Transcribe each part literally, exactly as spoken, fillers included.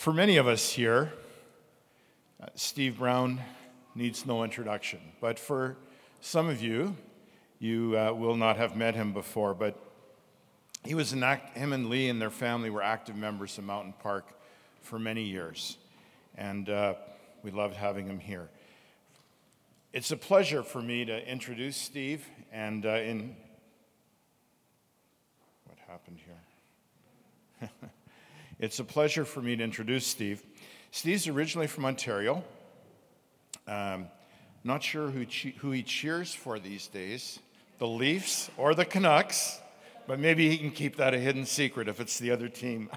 For many of us here, uh, Steve Brown needs no introduction. But for some of you, you uh, will not have met him before. But he was an act, him and Lee and their family were active members of Mountain Park for many years. And uh, we loved having him here. It's a pleasure for me to introduce Steve. And uh, in... What happened here? It's a pleasure for me to introduce Steve. Steve's originally from Ontario. Um, not sure who, che- who he cheers for these days, the Leafs or the Canucks, but maybe he can keep that a hidden secret if it's the other team.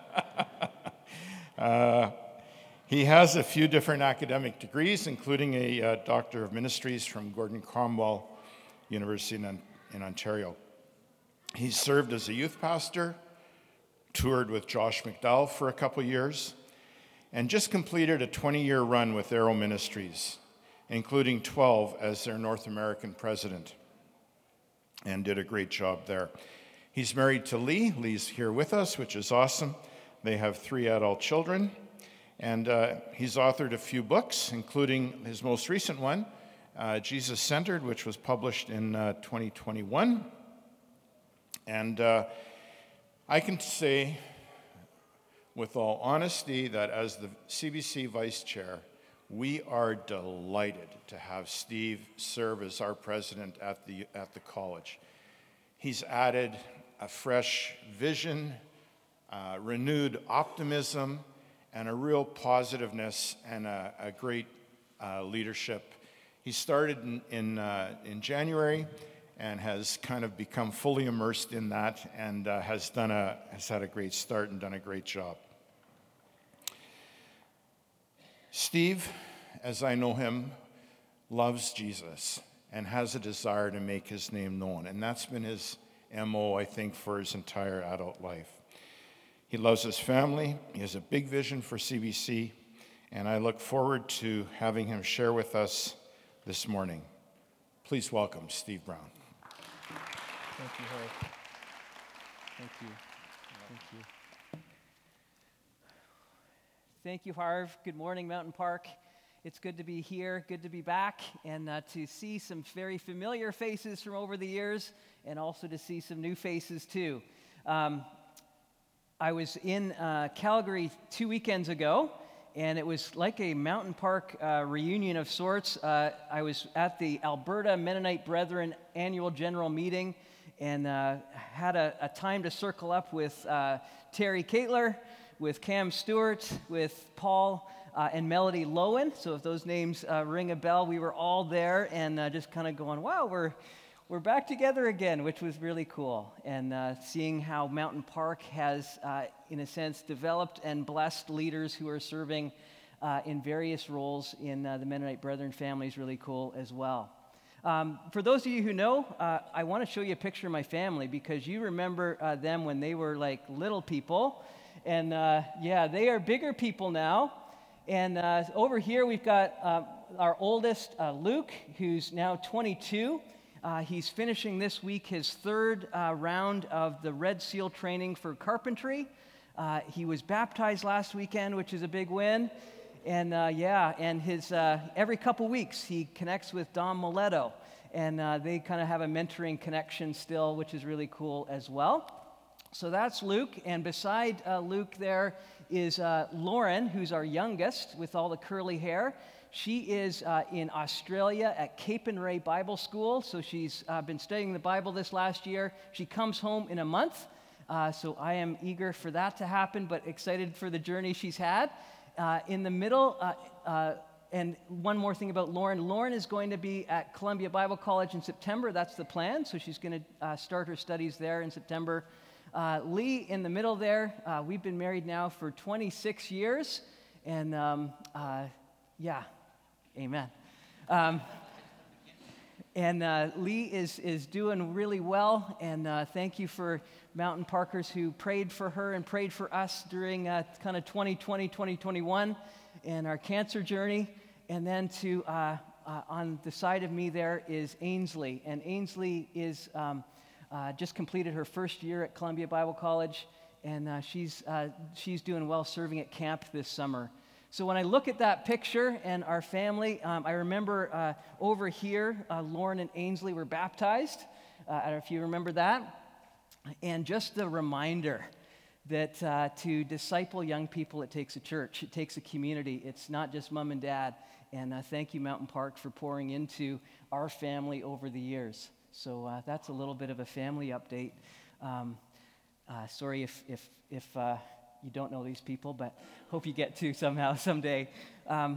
uh, he has a few different academic degrees, including a uh, Doctor of Ministries from Gordon Cromwell University in, in Ontario. He's served as a youth pastor, toured with Josh McDowell for a couple years, and just completed a twenty-year run with Arrow Ministries, including twelve as their North American president, and did a great job there. He's married to Lee. Lee's here with us, which is awesome. They have three adult children, and uh, he's authored a few books, including his most recent one, uh, Jesus Centered, which was published in uh, twenty twenty-one. And uh, I can say with all honesty that as the C B C Vice Chair, we are delighted to have Steve serve as our president at the at the college. He's added a fresh vision, uh, renewed optimism, and a real positiveness and a, a great uh, leadership. He started in in, uh, in January and has kind of become fully immersed in that, and uh, has done a has had a great start and done a great job. Steve, as I know him, loves Jesus and has a desire to make his name known, and that's been his M O, I think, for his entire adult life. He loves his family. He has a big vision for C B C, and I look forward to having him share with us this morning. Please welcome Steve Brown. Thank you, Harv. Thank you. Thank you. Thank you, Harv. Good morning, Mountain Park. It's good to be here, good to be back, and uh, to see some very familiar faces from over the years, and also to see some new faces, too. Um, I was in uh, Calgary two weekends ago, and it was like a Mountain Park uh, reunion of sorts. Uh, I was at the Alberta Mennonite Brethren annual general meeting, and uh, had a, a time to circle up with uh, Terry Caitler, with Cam Stewart, with Paul, uh, and Melody Lowen. So if those names uh, ring a bell, we were all there, and uh, just kind of going, wow, we're we're back together again, which was really cool. And uh, seeing how Mountain Park has, uh, in a sense, developed and blessed leaders who are serving uh, in various roles in uh, the Mennonite Brethren family is really cool as well. Um, for those of you who know, uh, I want to show you a picture of my family, because you remember uh, them when they were like little people. And uh, yeah, they are bigger people now. And uh, over here we've got uh, our oldest, uh, Luke, who's now twenty-two. Uh, he's finishing this week his third uh, round of the Red Seal training for carpentry. Uh, he was baptized last weekend, which is a big win. And uh, yeah, and his uh, every couple weeks he connects with Dom Mileto, and uh, they kind of have a mentoring connection still, which is really cool as well. So that's Luke, and beside uh, Luke there is uh, Lauren, who's our youngest with all the curly hair. She is uh, in Australia at Capernwray Bible School, so she's uh, been studying the Bible this last year. She comes home in a month, uh, so I am eager for that to happen, but excited for the journey she's had. Uh, in the middle, uh, uh, and one more thing about Lauren. Lauren is going to be at Columbia Bible College in September. That's the plan, so she's going to uh, start her studies there in September. Uh, Lee, in the middle there, uh, we've been married now for twenty-six years, and um, uh, yeah, amen. Um, and uh, Lee is, is doing really well, and uh, thank you for Mountain Parkers who prayed for her and prayed for us during uh, kind of twenty twenty, twenty twenty-one and our cancer journey. And then to uh, uh, on the side of me there is Ainsley, and Ainsley is um, uh, just completed her first year at Columbia Bible College, and uh, she's, uh, she's doing well serving at camp this summer. So when I look at that picture and our family, um, I remember uh, over here, uh, Lauren and Ainsley were baptized. Uh, I don't know if you remember that. And just the reminder that uh, to disciple young people, it takes a church, it takes a community. It's not just mom and dad. And uh, thank you, Mountain Park, for pouring into our family over the years. So uh, that's a little bit of a family update. Um, uh, sorry if if if uh, you don't know these people, but hope you get to somehow someday. Um,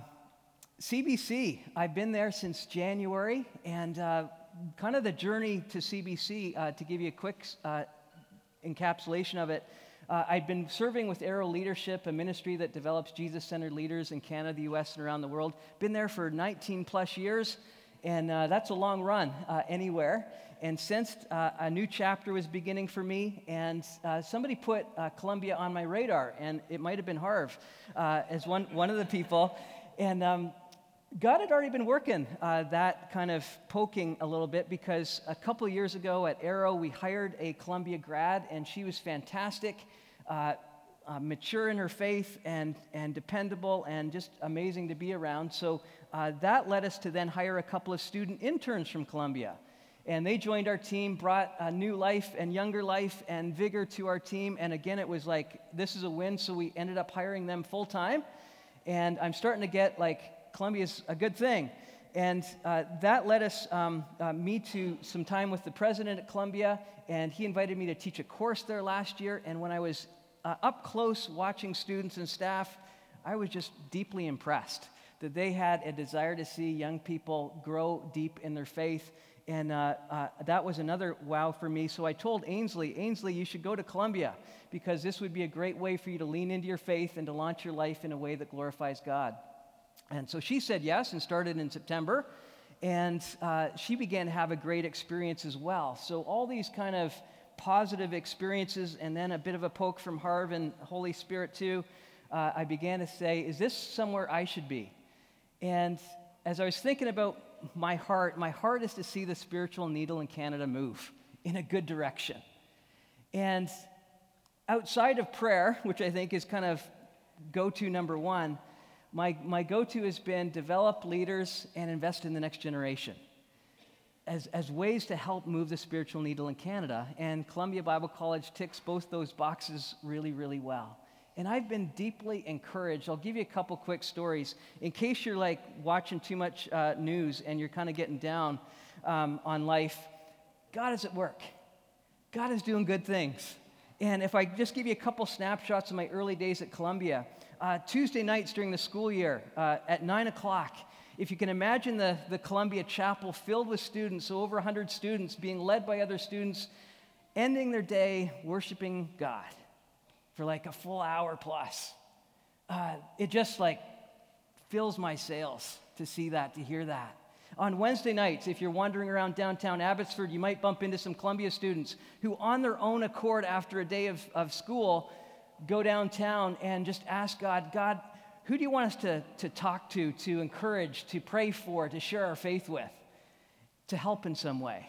C B C, I've been there since January, and uh, kind of the journey to C B C, uh, to give you a quick uh, encapsulation of it. Uh, I'd been serving with Arrow Leadership, a ministry that develops Jesus-centered leaders in Canada, the U S, and around the world. Been there for nineteen plus years, and uh, that's a long run uh, anywhere. And sensed uh, a new chapter was beginning for me, and uh, somebody put uh, Columbia on my radar, and it might have been Harv uh, as one, one of the people. And um, God had already been working uh, that kind of poking a little bit, because a couple of years ago at Arrow, we hired a Columbia grad, and she was fantastic, uh, uh, mature in her faith, and, and dependable, and just amazing to be around. So uh, that led us to then hire a couple of student interns from Columbia. And they joined our team, brought a new life and younger life and vigor to our team. And again, it was like, this is a win, so we ended up hiring them full time. And I'm starting to get like, Columbia's a good thing. And uh, that led us, um, uh, me to some time with the president at Columbia, and he invited me to teach a course there last year. And when I was uh, up close watching students and staff, I was just deeply impressed that they had a desire to see young people grow deep in their faith. And uh, uh, that was another wow for me. So I told Ainsley, Ainsley, you should go to Columbia, because this would be a great way for you to lean into your faith and to launch your life in a way that glorifies God. And so she said yes and started in September, and uh, she began to have a great experience as well. So all these kind of positive experiences, and then a bit of a poke from Harv and Holy Spirit too, uh, I began to say, is this somewhere I should be? And as I was thinking about my heart, my heart is to see the spiritual needle in Canada move in a good direction. And outside of prayer, which I think is kind of go-to number one, My, my go-to has been develop leaders and invest in the next generation as, as ways to help move the spiritual needle in Canada. And Columbia Bible College ticks both those boxes really, really well. And I've been deeply encouraged. I'll give you a couple quick stories. In case you're like watching too much uh, news and you're kind of getting down um, on life, God is at work. God is doing good things. And if I just give you a couple snapshots of my early days at Columbia, Uh, Tuesday nights during the school year uh, at nine o'clock, if you can imagine the, the Columbia Chapel filled with students, so over one hundred students being led by other students, ending their day worshiping God for like a full hour plus. Uh, it just like fills my sails to see that, to hear that. On Wednesday nights, if you're wandering around downtown Abbotsford, you might bump into some Columbia students who on their own accord after a day of, of school go downtown and just ask God, God, who do you want us to, to talk to, to encourage, to pray for, to share our faith with, to help in some way?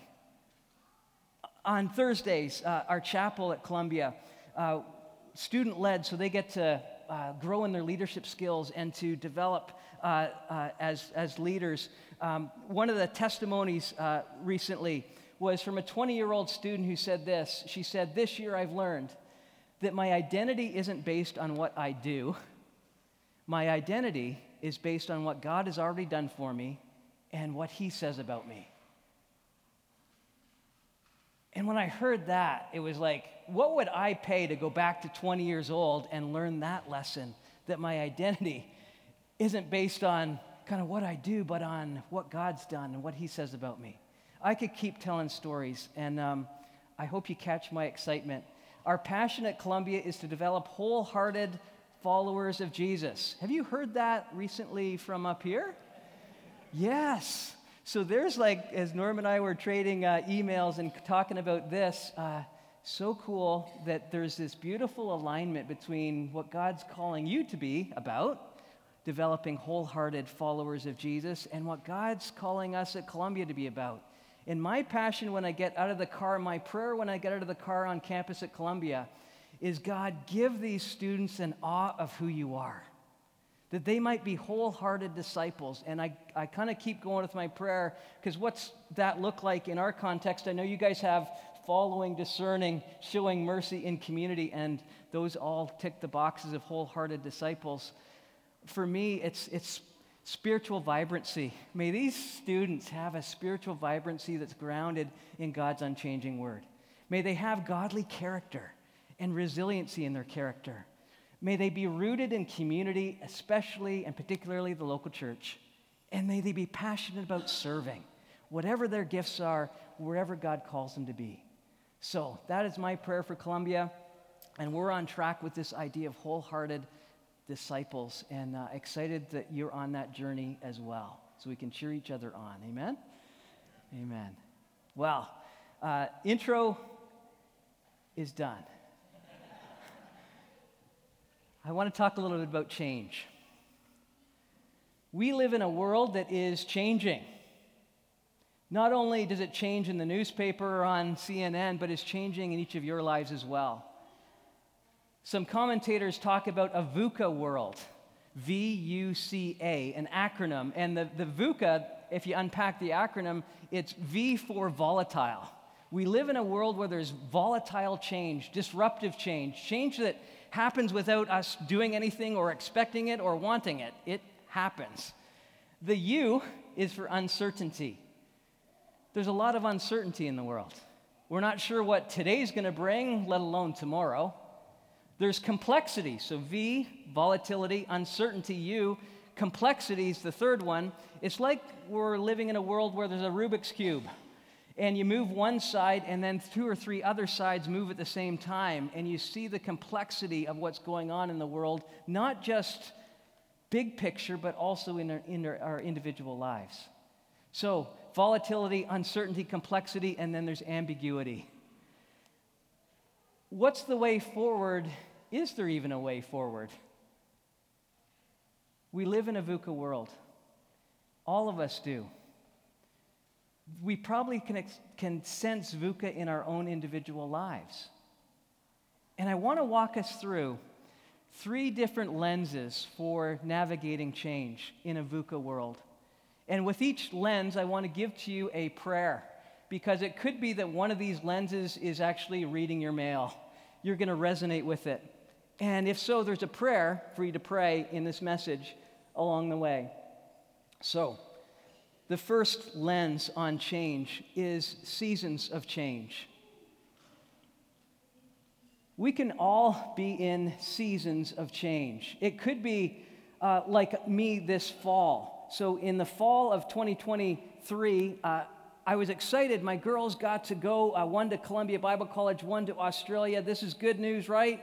On Thursdays, uh, our chapel at Columbia, uh, student-led, so they get to uh, grow in their leadership skills and to develop uh, uh, as, as leaders. Um, one of the testimonies uh, recently was from a twenty-year-old student who said this. She said, this year I've learned that my identity isn't based on what I do. My identity is based on what God has already done for me and what he says about me. And when I heard that, it was like, what would I pay to go back to twenty years old and learn that lesson, that my identity isn't based on kind of what I do, but on what God's done and what he says about me. I could keep telling stories, and um, I hope you catch my excitement. Our passion at Columbia is to develop wholehearted followers of Jesus. Have you heard that recently from up here? Yes. So there's like, as Norm and I were trading uh, emails and talking about this, uh, so cool that there's this beautiful alignment between what God's calling you to be about, developing wholehearted followers of Jesus, and what God's calling us at Columbia to be about. And my passion when I get out of the car, my prayer when I get out of the car on campus at Columbia, is God, give these students an awe of who you are, that they might be wholehearted disciples. And I, I kind of keep going with my prayer, because what's that look like in our context? I know you guys have following, discerning, showing mercy in community, and those all tick the boxes of wholehearted disciples. For me, it's it's spiritual vibrancy. May these students have a spiritual vibrancy that's grounded in God's unchanging word. May they have godly character and resiliency in their character. May they be rooted in community, especially and particularly the local church. And may they be passionate about serving, whatever their gifts are, wherever God calls them to be. So that is my prayer for Columbia, and we're on track with this idea of wholehearted disciples, and uh, excited that you're on that journey as well, so we can cheer each other on. Amen? Amen. Well, uh, intro is done. I want to talk a little bit about change. We live in a world that is changing. Not only does it change in the newspaper or on C N N, but it's changing in each of your lives as well. Some commentators talk about a VUCA world, V U C A, an acronym. And the, the VUCA, if you unpack the acronym, it's V for volatile. We live in a world where there's volatile change, disruptive change, change that happens without us doing anything or expecting it or wanting it. It happens. The U is for uncertainty. There's a lot of uncertainty in the world. We're not sure what today's going to bring, let alone tomorrow. There's complexity. So V, volatility, uncertainty, U. Complexity is the third one. It's like we're living in a world where there's a Rubik's Cube, and you move one side, and then two or three other sides move at the same time, and you see the complexity of what's going on in the world, not just big picture, but also in our, in our, our individual lives. So volatility, uncertainty, complexity, and then there's ambiguity. What's the way forward? Is there even a way forward? We live in a VUCA world. All of us do. We probably can, ex- can sense VUCA in our own individual lives. And I want to walk us through three different lenses for navigating change in a VUCA world. And with each lens, I want to give to you a prayer, because it could be that one of these lenses is actually reading your mail. You're going to resonate with it. And if so, there's a prayer for you to pray in this message along the way. So, the first lens on change is seasons of change. We can all be in seasons of change. It could be uh, like me this fall. So in the fall of twenty twenty-three, uh, I was excited. My girls got to go, uh, one to Columbia Bible College, one to Australia. This is good news, right?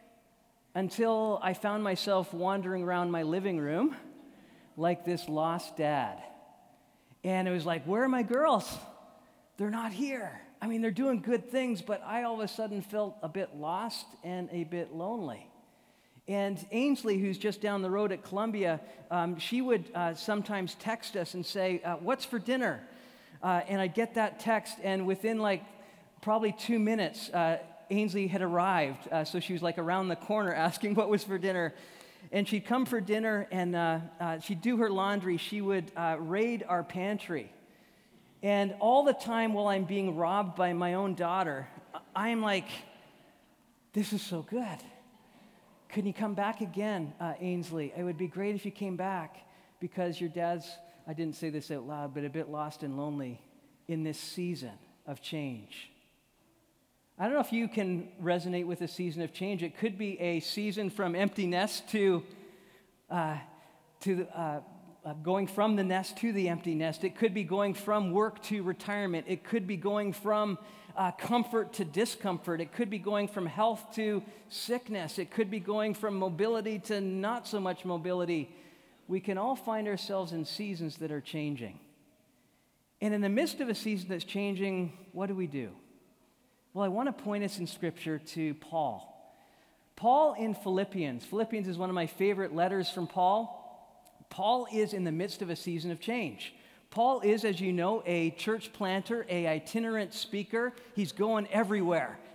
Until I found myself wandering around my living room like this lost dad. And it was like, where are my girls? They're not here. I mean, they're doing good things, but I all of a sudden felt a bit lost and a bit lonely. And Ainsley, who's just down the road at Columbia, um, she would uh, sometimes text us and say, uh, what's for dinner? Uh, and I'd get that text, and within like probably two minutes, uh, Ainsley had arrived. Uh, so she was like around the corner asking what was for dinner. And she'd come for dinner, and uh, uh, she'd do her laundry. She would uh, raid our pantry. And all the time while I'm being robbed by my own daughter, I'm like, this is so good. Can you come back again, uh, Ainsley? It would be great if you came back, because your dad's, I didn't say this out loud, but a bit lost and lonely in this season of change. I don't know if you can resonate with a season of change. It could be a season from empty nest to, uh, to uh, uh, going from the nest to the empty nest. It could be going from work to retirement. It could be going from uh, comfort to discomfort. It could be going from health to sickness. It could be going from mobility to not so much mobility. We can all find ourselves in seasons that are changing. And in the midst of a season that's changing, what do we do? Well, I want to point us in Scripture to Paul. Paul in Philippians. Philippians is one of my favorite letters from Paul. Paul is in the midst of a season of change. Paul is, as you know, a church planter, a itinerant speaker. He's going everywhere,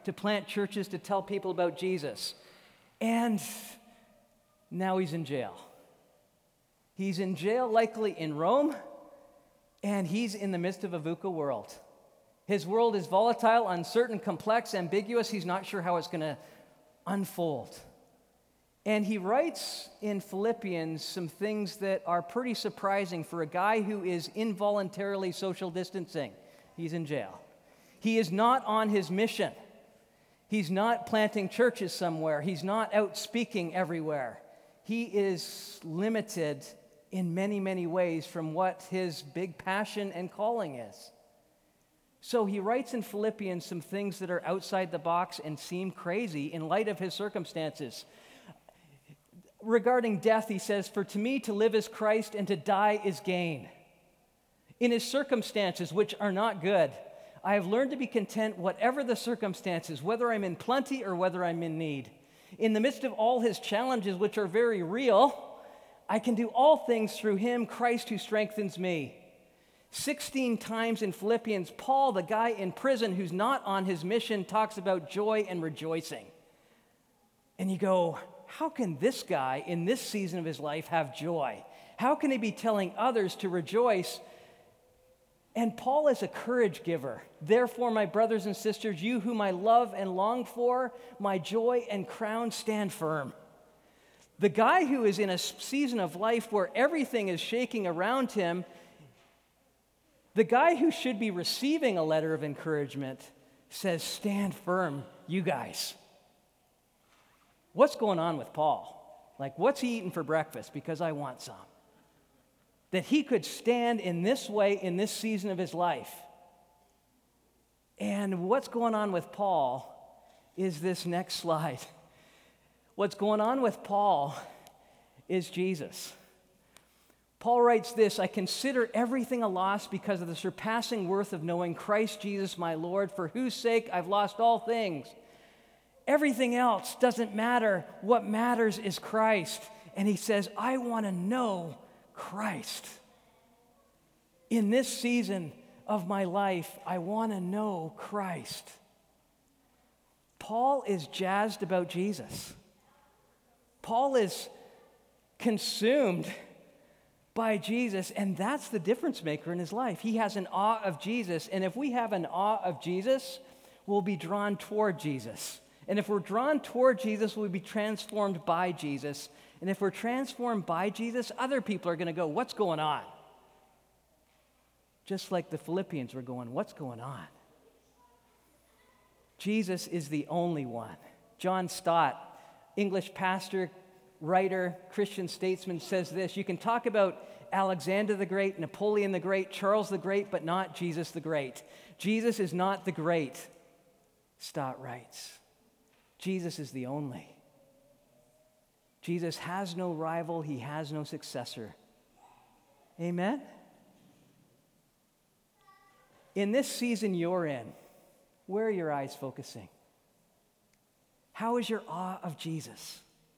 to plant churches, to tell people about Jesus. And now he's in jail. He's in jail, likely in Rome, and he's in the midst of a VUCA world. His world is volatile, uncertain, complex, ambiguous. He's not sure how it's going to unfold. And he writes in Philippians some things that are pretty surprising for a guy who is involuntarily social distancing. He's in jail. He is not on his mission. He's not planting churches somewhere. He's not out speaking everywhere. He is limited in many, many ways from what his big passion and calling is. So he writes in Philippians some things that are outside the box and seem crazy in light of his circumstances. Regarding death, he says, "For to me to live is Christ and to die is gain." In his circumstances, which are not good, I have learned to be content whatever the circumstances, whether I'm in plenty or whether I'm in need. In the midst of all his challenges, which are very real, I can do all things through him, Christ, who strengthens me. sixteen times in Philippians, Paul, the guy in prison who's not on his mission, talks about joy and rejoicing. And you go, how can this guy in this season of his life have joy? How can he be telling others to rejoice? And Paul is a courage giver. Therefore, my brothers and sisters, you whom I love and long for, my joy and crown, stand firm. The guy who is in a season of life where everything is shaking around him, the guy who should be receiving a letter of encouragement says, stand firm, you guys. What's going on with Paul? Like, what's he eating for breakfast? Because I want some. That he could stand in this way in this season of his life. And what's going on with Paul is this next slide. What's going on with Paul is Jesus. Paul writes this, "I consider everything a loss because of the surpassing worth of knowing Christ Jesus my Lord, for whose sake I've lost all things. Everything else doesn't matter. What matters is Christ." And he says, I want to know Christ. In this season of my life, I want to know Christ. Paul is jazzed about Jesus. Paul is consumed by Jesus, and that's the difference maker in his life. He has an awe of Jesus, and if we have an awe of Jesus, we'll be drawn toward Jesus. And if we're drawn toward Jesus, we'll be transformed by Jesus. And if we're transformed by Jesus, other people are going to go, what's going on? Just like the Philippians were going, what's going on? Jesus is the only one. John Stott, English pastor, writer, Christian statesman, says this: you can talk about Alexander the Great, Napoleon the Great, Charles the Great, but not Jesus the Great. Jesus is not the great, Stott writes. Jesus is the only. Jesus has no rival. He has no successor. Amen? In this season you're in, where are your eyes focusing? How is your awe of Jesus?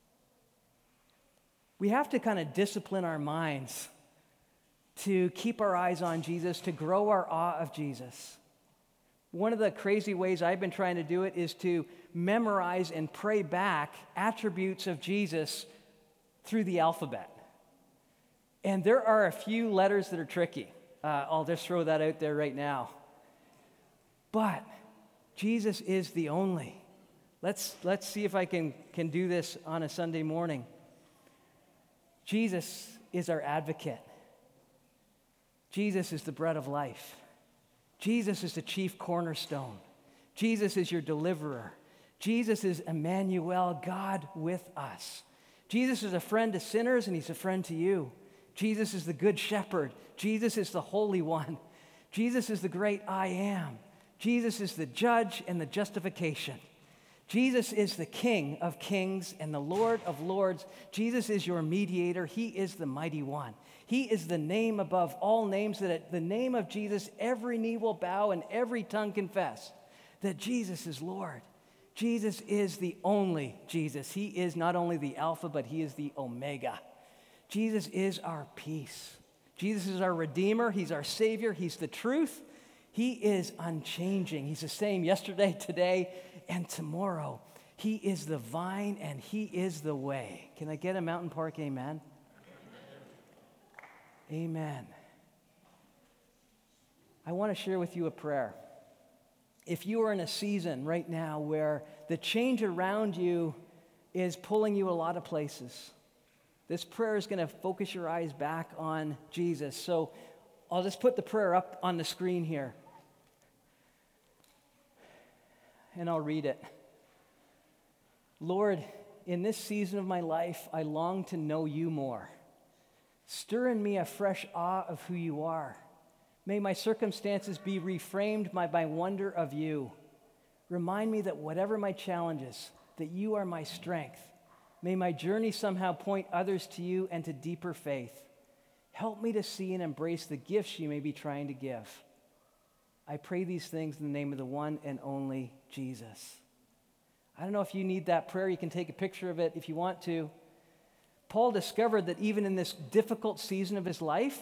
We have to kind of discipline our minds to keep our eyes on Jesus, to grow our awe of Jesus. One of the crazy ways I've been trying to do it is to memorize and pray back attributes of Jesus through the alphabet. And there are a few letters that are tricky. Uh, I'll just throw that out there right now. But Jesus is the only. Let's, let's see if I can, can do this on a Sunday morning. Jesus is our advocate. Jesus is the bread of life. Jesus is the chief cornerstone. Jesus is your deliverer. Jesus is Emmanuel, God with us. Jesus is a friend to sinners, and he's a friend to you. Jesus is the good shepherd. Jesus is the Holy One. Jesus is the great I am. Jesus is the judge and the justification. Jesus is the King of kings and the Lord of lords. Jesus is your mediator. He is the mighty one. He is the name above all names, that at the name of Jesus, every knee will bow and every tongue confess that Jesus is Lord. Jesus is the only Jesus. He is not only the Alpha, but he is the Omega. Jesus is our peace. Jesus is our Redeemer. He's our Savior. He's the truth. He is unchanging. He's the same yesterday, today, and tomorrow. He is the vine and he is the way. Can I get a Mountain Park amen? Amen. I want to share with you a prayer. If you are in a season right now where the change around you is pulling you a lot of places, this prayer is going to focus your eyes back on Jesus. So I'll just put the prayer up on the screen here. And I'll read it. Lord, in this season of my life, I long to know you more. Stir in me a fresh awe of who you are. May my circumstances be reframed by my wonder of you. Remind me that whatever my challenges, that you are my strength. May my journey somehow point others to you and to deeper faith. Help me to see and embrace the gifts you may be trying to give. I pray these things in the name of the one and only Jesus. I don't know if you need that prayer. You can take a picture of it if you want to. Paul discovered that even in this difficult season of his life,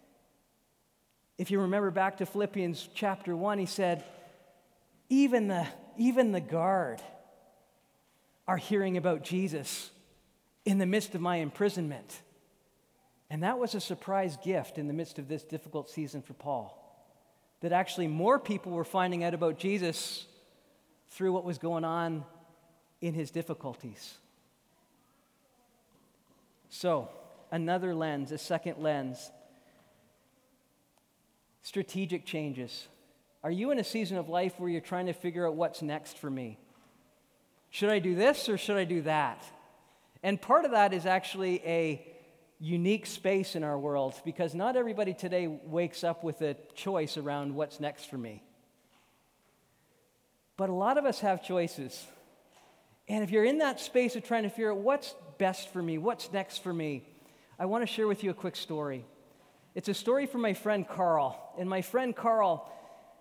if you remember back to Philippians chapter one, he said, even the, even the guard are hearing about Jesus in the midst of my imprisonment. And that was a surprise gift in the midst of this difficult season for Paul. That actually more people were finding out about Jesus through what was going on in his difficulties. So, another lens, a second lens. Strategic changes. Are you in a season of life where you're trying to figure out what's next for me? Should I do this or should I do that? And part of that is actually a unique space in our world because not everybody today wakes up with a choice around what's next for me. But a lot of us have choices. And if you're in that space of trying to figure out what's best for me, what's next for me, I want to share with you a quick story. It's a story from my friend Carl. And my friend Carl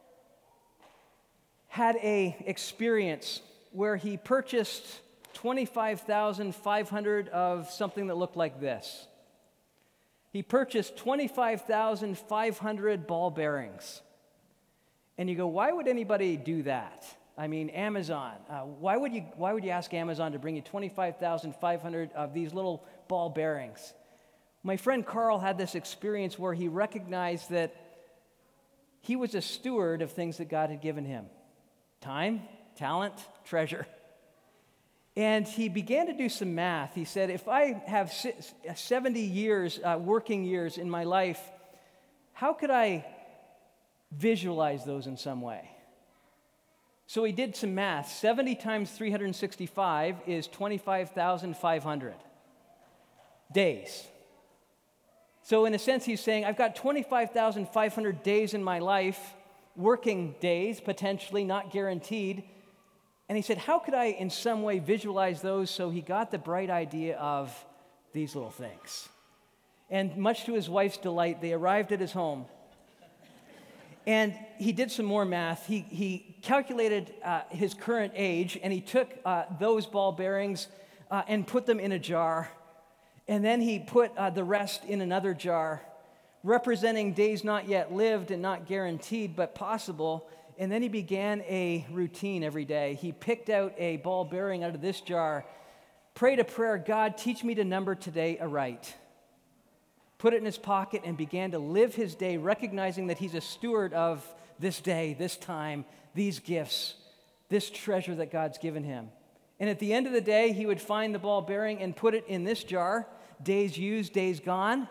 had a experience where he purchased twenty-five thousand five hundred of something that looked like this. He purchased twenty-five thousand five hundred ball bearings. And you go, why would anybody do that? I mean, Amazon. Uh, why would you why would you ask Amazon to bring you twenty-five thousand five hundred of these little ball bearings? My friend Carl had this experience where he recognized that he was a steward of things that God had given him. Time, talent, treasure. And he began to do some math. He said, if I have seventy years, uh, working years in my life, how could I visualize those in some way? So he did some math. seventy times three hundred sixty-five is twenty-five thousand five hundred days. So in a sense, he's saying, I've got twenty-five thousand five hundred days in my life, working days, potentially, not guaranteed. And he said, how could I in some way visualize those? So he got the bright idea of these little things. And much to his wife's delight, they arrived at his home. And he did some more math. He, he calculated uh, his current age, and he took uh, those ball bearings uh, and put them in a jar. And then he put uh, the rest in another jar, representing days not yet lived and not guaranteed, but possible. And then he began a routine every day. He picked out a ball bearing out of this jar, prayed a prayer, God, teach me to number today aright. Put it in his pocket and began to live his day, recognizing that he's a steward of this day, this time, these gifts, this treasure that God's given him. And at the end of the day, he would find the ball bearing and put it in this jar, days used, days gone,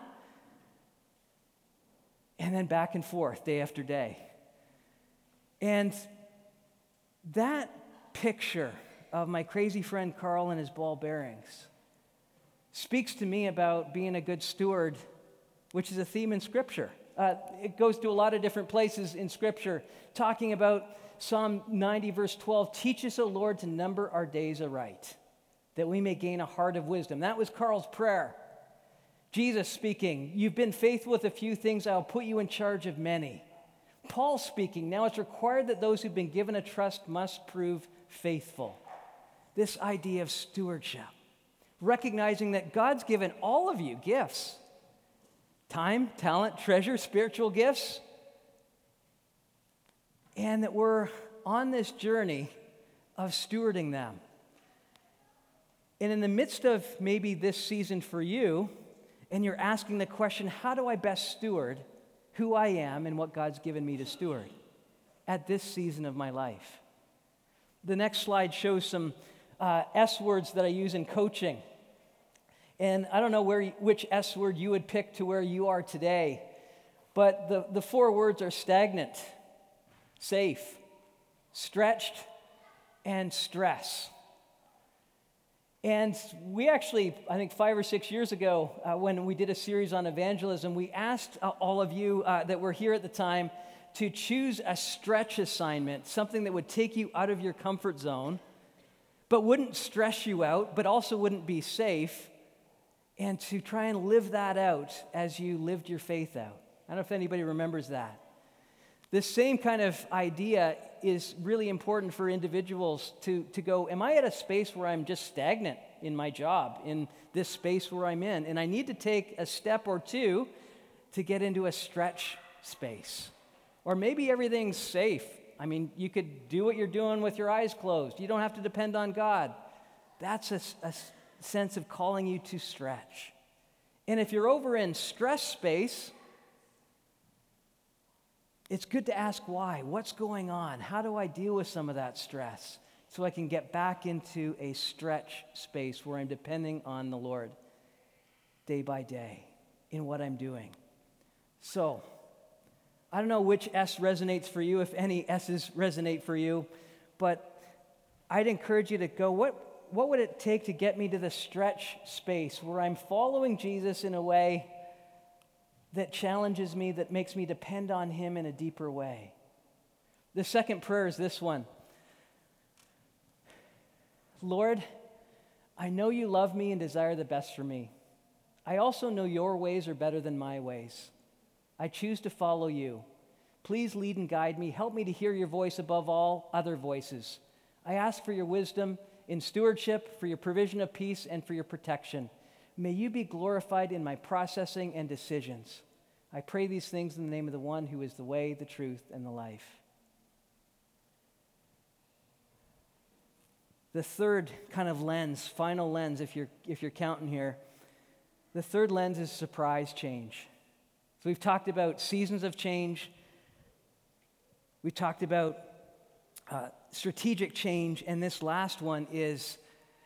and then back and forth, day after day. And that picture of my crazy friend Carl and his ball bearings speaks to me about being a good steward, which is a theme in Scripture. Uh, it goes to a lot of different places in Scripture, talking about Psalm ninety, verse twelve, teach us, O Lord, to number our days aright, that we may gain a heart of wisdom. That was Carl's prayer. Jesus speaking, you've been faithful with a few things, I'll put you in charge of many. Paul speaking, now it's required that those who've been given a trust must prove faithful. This idea of stewardship, recognizing that God's given all of you gifts, time, talent, treasure, spiritual gifts, and that we're on this journey of stewarding them. And in the midst of maybe this season for you, and you're asking the question, how do I best steward who I am and what God's given me to steward at this season of my life? The next slide shows some uh, S words that I use in coaching. And I don't know where, which S word you would pick to where you are today, but the, the four words are stagnant, safe, stretched, and stress. And we actually, I think five or six years ago, uh, when we did a series on evangelism, we asked uh, all of you uh, that were here at the time to choose a stretch assignment, something that would take you out of your comfort zone, but wouldn't stress you out, but also wouldn't be safe, and to try and live that out as you lived your faith out. I don't know if anybody remembers that. This same kind of idea is really important for individuals to, to go, am I at a space where I'm just stagnant in my job, in this space where I'm in? And I need to take a step or two to get into a stretch space. Or maybe everything's safe. I mean, you could do what you're doing with your eyes closed. You don't have to depend on God. That's a, a sense of calling you to stretch. And if you're over in stress space, it's good to ask why. What's going on? How do I deal with some of that stress so I can get back into a stretch space where I'm depending on the Lord day by day in what I'm doing? So, I don't know which S resonates for you, if any S's resonate for you, but I'd encourage you to go, what, what would it take to get me to the stretch space where I'm following Jesus in a way that challenges me, that makes me depend on him in a deeper way? The second prayer is this one. Lord, I know you love me and desire the best for me. I also know your ways are better than my ways. I choose to follow you. Please lead and guide me. Help me to hear your voice above all other voices. I ask for your wisdom in stewardship, for your provision of peace, and for your protection. May you be glorified in my processing and decisions. I pray these things in the name of the one who is the way, the truth, and the life. The third kind of lens, final lens, if you're, if you're counting here, the third lens is surprise change. So we've talked about seasons of change. We've talked about uh, strategic change, and this last one is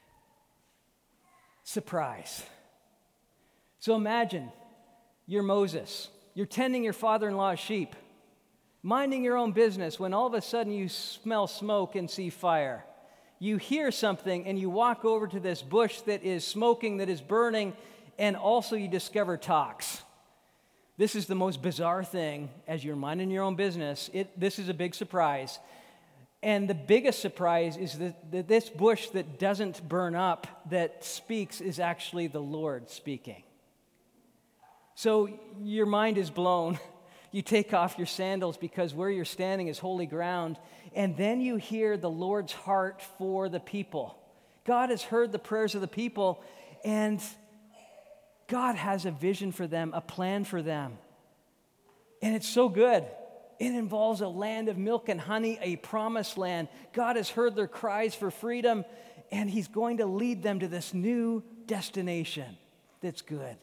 surprise. So imagine you're Moses. You're tending your father-in-law's sheep, minding your own business, when all of a sudden you smell smoke and see fire. You hear something and you walk over to this bush that is smoking, that is burning, and also you discover tox. This is the most bizarre thing as you're minding your own business. It, this is a big surprise. And the biggest surprise is that, that this bush that doesn't burn up, that speaks, is actually the Lord speaking. So your mind is blown. You take off your sandals because where you're standing is holy ground. And then you hear the Lord's heart for the people. God has heard the prayers of the people, and God has a vision for them, a plan for them. And it's so good. It involves a land of milk and honey, a promised land. God has heard their cries for freedom, and he's going to lead them to this new destination that's good.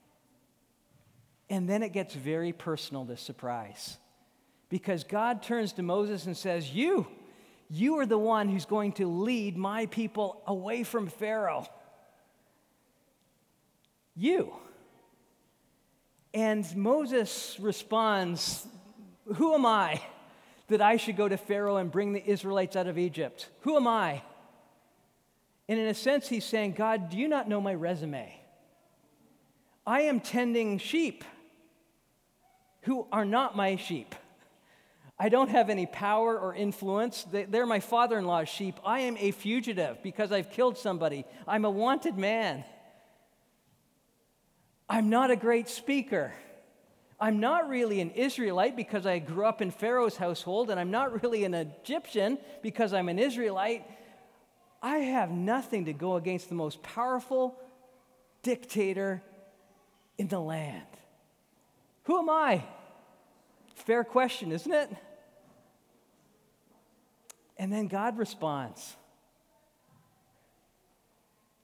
And then it gets very personal, this surprise. Because God turns to Moses and says, you, you are the one who's going to lead my people away from Pharaoh. You. And Moses responds, who am I that I should go to Pharaoh and bring the Israelites out of Egypt? Who am I? And in a sense, he's saying, God, do you not know my resume? I am tending sheep who are not my sheep. I don't have any power or influence. They're my father-in-law's sheep. I am a fugitive because I've killed somebody. I'm a wanted man. I'm not a great speaker. I'm not really an Israelite because I grew up in Pharaoh's household, and I'm not really an Egyptian because I'm an Israelite. I have nothing to go against the most powerful dictator in the land. Who am I? Fair question, isn't it? And then God responds.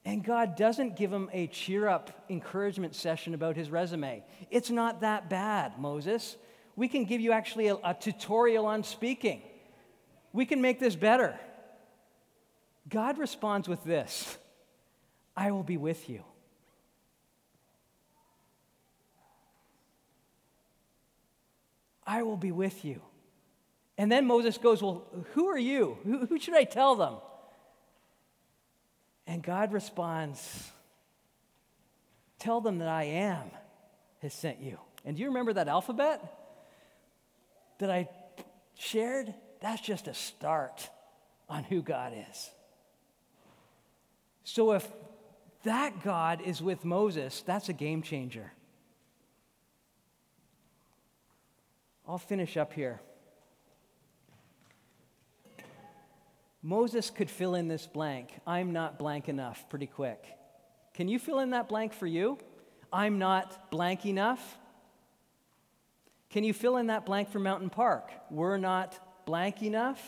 And God doesn't give him a cheer up encouragement session about his resume. It's not that bad, Moses. We can give you actually a, a tutorial on speaking. We can make this better. God responds with this: I will be with you. I will be with you. And then Moses goes, well, who are you? Who, who should I tell them? And God responds, tell them that I am has sent you. And do you remember that alphabet that I shared? That's just a start on who God is. So if that God is with Moses, that's a game changer. I'll finish up here. Moses could fill in this blank, I'm not blank enough, pretty quick. Can you fill in that blank for you? I'm not blank enough. Can you fill in that blank for Mountain Park? We're not blank enough.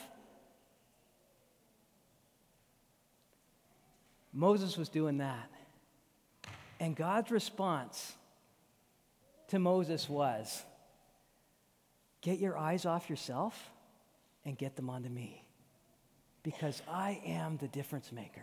Moses was doing that. And God's response to Moses was, get your eyes off yourself and get them onto me, because I am the difference maker.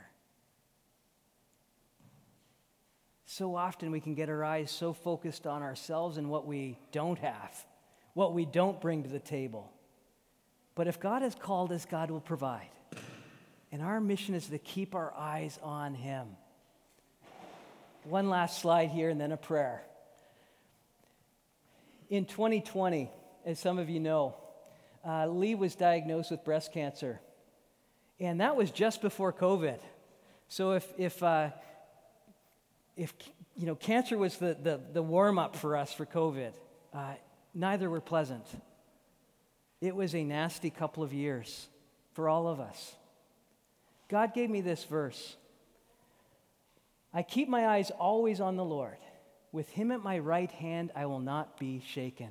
So often we can get our eyes so focused on ourselves and what we don't have, what we don't bring to the table. But if God has called us, God will provide. And our mission is to keep our eyes on him. One last slide here and then a prayer. In twenty twenty, as some of you know, uh, Lee was diagnosed with breast cancer. And that was just before COVID. So if, if, uh, if you know, cancer was the, the, the warm-up for us for COVID, uh, neither were pleasant. It was a nasty couple of years for all of us. God gave me this verse. I keep my eyes always on the Lord. With him at my right hand, I will not be shaken.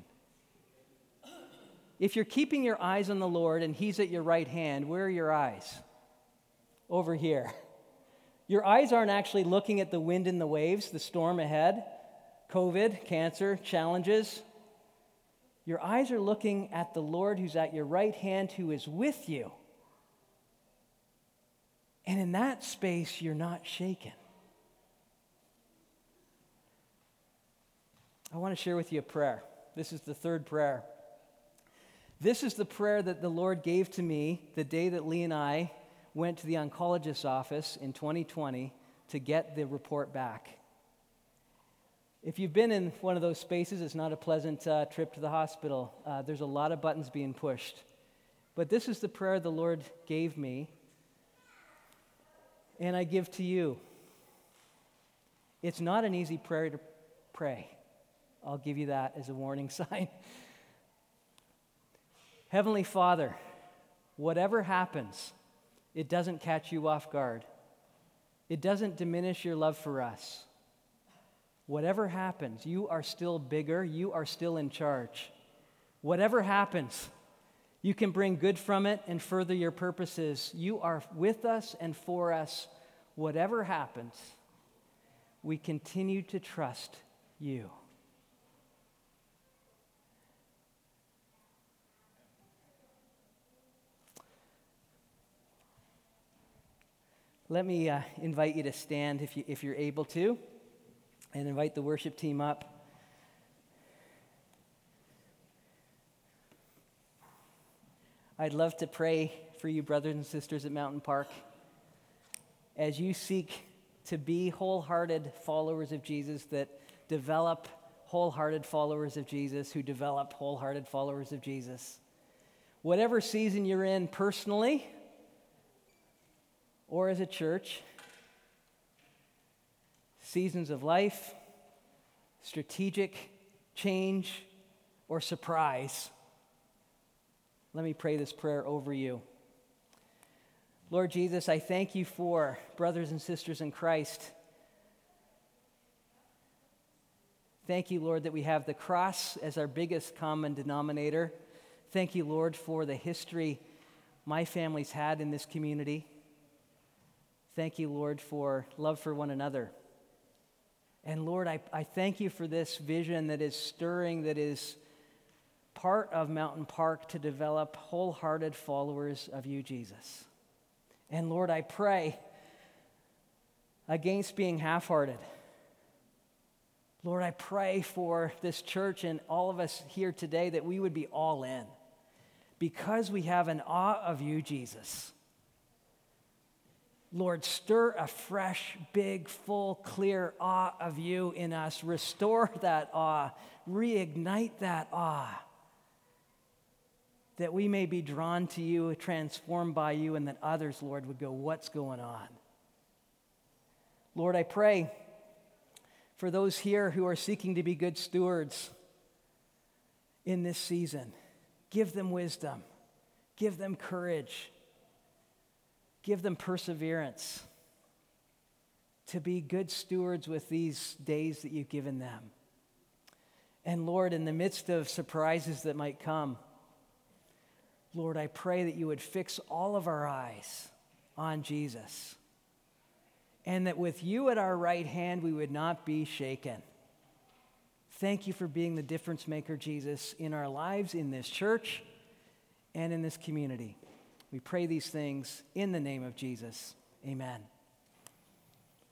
If you're keeping your eyes on the Lord and he's at your right hand, where are your eyes? Over here. Your eyes aren't actually looking at the wind and the waves, the storm ahead, COVID, cancer, challenges. Your eyes are looking at the Lord who's at your right hand, who is with you. And in that space, you're not shaken. I want to share with you a prayer. This is the third prayer. This is the prayer that the Lord gave to me the day that Lee and I went to the oncologist's office in twenty twenty to get the report back. If you've been in one of those spaces, it's not a pleasant uh, trip to the hospital. Uh, there's a lot of buttons being pushed. But this is the prayer the Lord gave me, and I give to you. It's not an easy prayer to pray. I'll give you that as a warning sign. Heavenly Father, whatever happens, it doesn't catch you off guard. It doesn't diminish your love for us. Whatever happens, you are still bigger. You are still in charge. Whatever happens, you can bring good from it and further your purposes. You are with us and for us. Whatever happens, we continue to trust you. Let me uh, invite you to stand if, you, if you're able to, and invite the worship team up. I'd love to pray for you, brothers and sisters at Mountain Park, as you seek to be wholehearted followers of Jesus, that develop wholehearted followers of Jesus, who develop wholehearted followers of Jesus. Whatever season you're in personally, or as a church, seasons of life, strategic change, or surprise, let me pray this prayer over you. Lord Jesus, I thank you for brothers and sisters in Christ. Thank you, Lord, that we have the cross as our biggest common denominator. Thank you, Lord, for the history my family's had in this community. Thank you, Lord, for love for one another. And Lord, I, I thank you for this vision that is stirring, that is part of Mountain Park to develop wholehearted followers of you, Jesus. And Lord, I pray against being half-hearted. Lord, I pray for this church and all of us here today that we would be all in because we have an awe of you, Jesus. Lord, stir a fresh, big, full, clear awe of you in us. Restore that awe. Reignite that awe. That we may be drawn to you, transformed by you, and that others, Lord, would go, what's going on? Lord, I pray for those here who are seeking to be good stewards in this season. Give them wisdom. Give them courage. Give them perseverance to be good stewards with these days that you've given them. And Lord, in the midst of surprises that might come, Lord, I pray that you would fix all of our eyes on Jesus, and that with you at our right hand, we would not be shaken. Thank you for being the difference maker, Jesus, in our lives, in this church, and in this community. We pray these things in the name of Jesus. Amen.